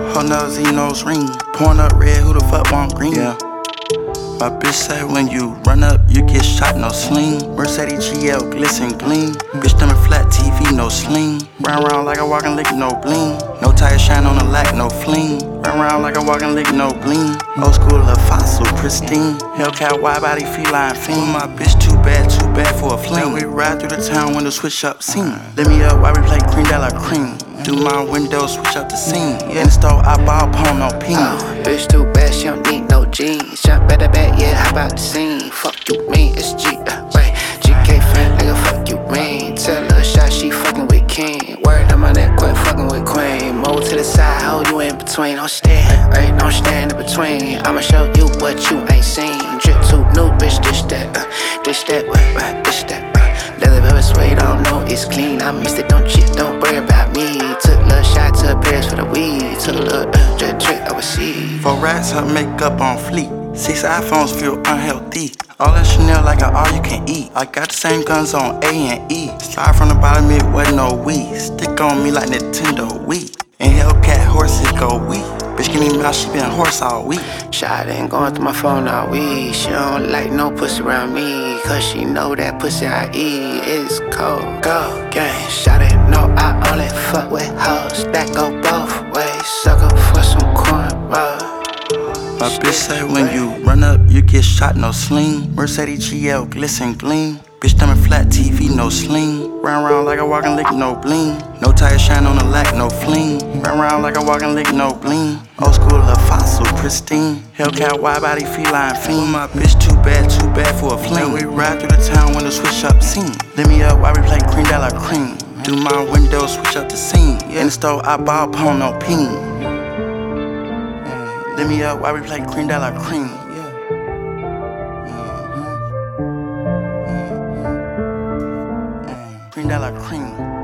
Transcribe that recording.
Whole nose, nose ring. Pouring up red, who the fuck want green? Yeah. My bitch say when you run up, you get shot, no sling. Mercedes GL, glisten, gleam. Bitch stomach flat, TV, no sling. Run around like a walking lick, no bling. No tire shine on the lack, no fling. Run around like a walking lick, no bling. Old school, a fossil, pristine. Hellcat, wide body, feline, fiend. My bitch too bad for a fling. We ride through the town, window switch up, scene. Let me up while we play cream de la cream. Do my window, switch up the scene. In the store, I ball pwn, no peen. Bitch too bad, she don't need no jeans. Jump at the back, yeah, hop out the scene. Fuck you, mean, it's G, wait. GK friend, nigga, fuck you, mean. Tell her shot, she fucking with King. Word on my neck, quit fucking with Queen. Move to the side, hold you in between. Don't stand, right, don't stand in between. I'ma show you what you ain't seen. Drip too new, bitch, dish that, dish that, dish that. Leather velvet suede, I don't know it's clean. I missed it, don't cheat, don't worry about me. Took a little shot to Paris for the weed. Took a little jet trick overseas. 4 racks, her makeup on fleek. 6 iPhones feel unhealthy. All in Chanel like an all you can eat. I got the same guns on A and E. Slide from the bottom, it wasn't no Wii. Stick on me like Nintendo Wii. And Hellcat horses go weak. Bitch give me mouth, she been horse all week. Shot ain't going through my phone all week. She don't like no pussy around me, cause she know that pussy I eat is cold. Go gang, shot it, no, I only fuck with hoes that go both ways. Sucker for some cornrows. My bitch say when you run up, you get shot, no sling. Mercedes GL, glisten, gleam. Bitch stomach flat, TV, no sling. Run around like a walking lick, no bling. No tire shine on the lack, no fling. Run around like a walking lick, no bling. Old school, a fossil, pristine. Hellcat, wide body, feline, fiend. My bitch too bad for a fling. We ride through the town, window switch up, scene. Let me up while we play cream de la cream. Do my window, switch up the scene. In the store, I ball pwn, no peen. Let me up while we play cream de la cream. Cream de la cream.